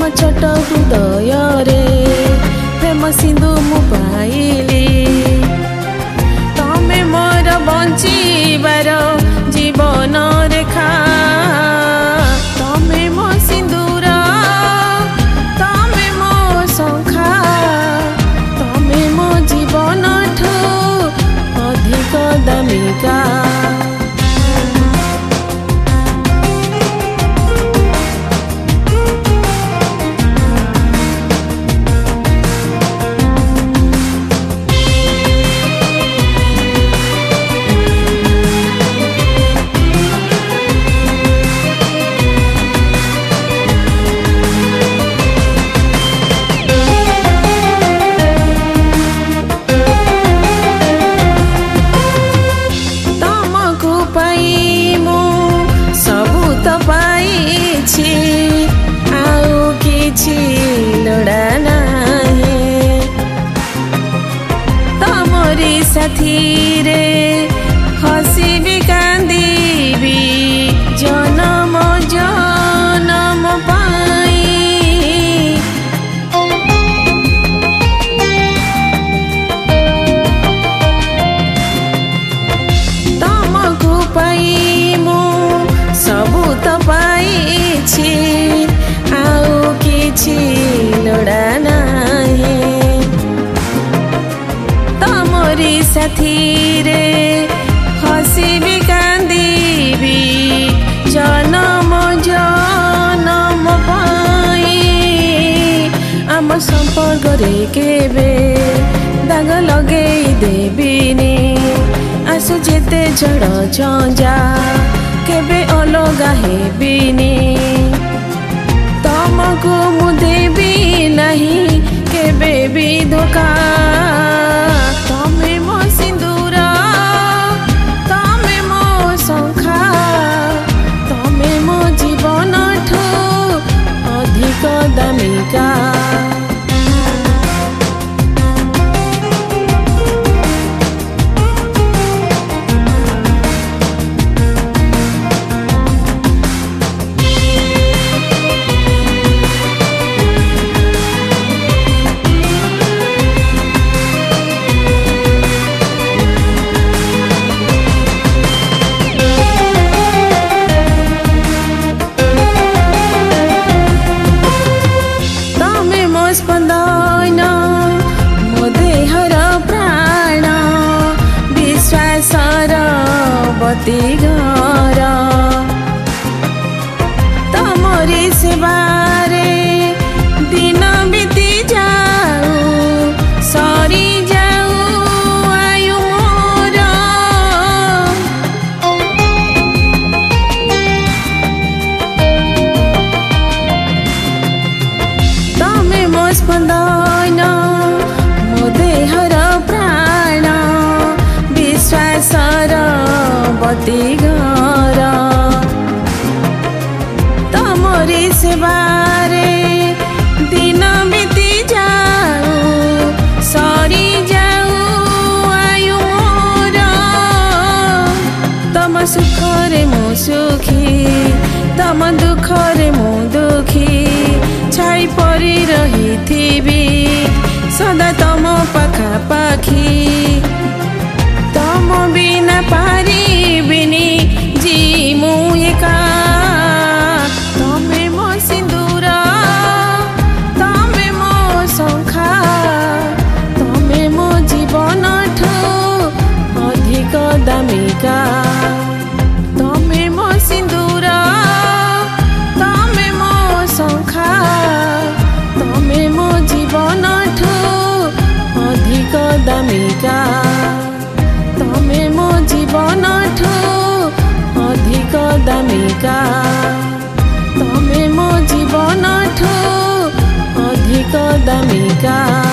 छोट हृदय रे प्रेम सिंधु मु पाइली तमे मोर बंचीबार जीवन रेखा तमे मो सिंदूर तमे मो शंखा तमे मो जीवन ठू अधिक दामिका साथी रे हसी भी कांदी भी जन्म जन्म पाई तमको पाई मु सबू तो पाई आउ किछि लोड़ा नाही साथी रे हसी भी कांदी भी जन्म जन्म पाई आम संपर्क रे केबे दाग लगे देबिनी आसु जेते झड़ झंझा केबे अलगा हेबिनी तमको मु देबी नहीं केबे भी धोखा दामिका स्पंदन मो देहर प्राण विश्वासर बतीघर तमरी सेवारे दिन बीती जाऊ सरी जाऊ आयु मोर तमे मो स्पंदन मो देहर प्राण विश्वासर बतीघर तमरी सेवारे दिन बीती जाऊ सरी जाऊ आयु मोर तम सुखरे मो सुखी तम दुखरे मो दुखी छाई परी रही थी सदा तम पाखा पाखी तम बिना पारिबिनी जी मु एका तमे मो सिंदूर तमे मो शंखा तमे मो जीवन ठू अधिक दामिका तमे मो सिंदूर तमे मो शंखा तमे मो जीवन ठू अधिक दामिका तमे मो जीवन ठू अधिक दामिका तमे मो जीवन ठू अधिक दामिका।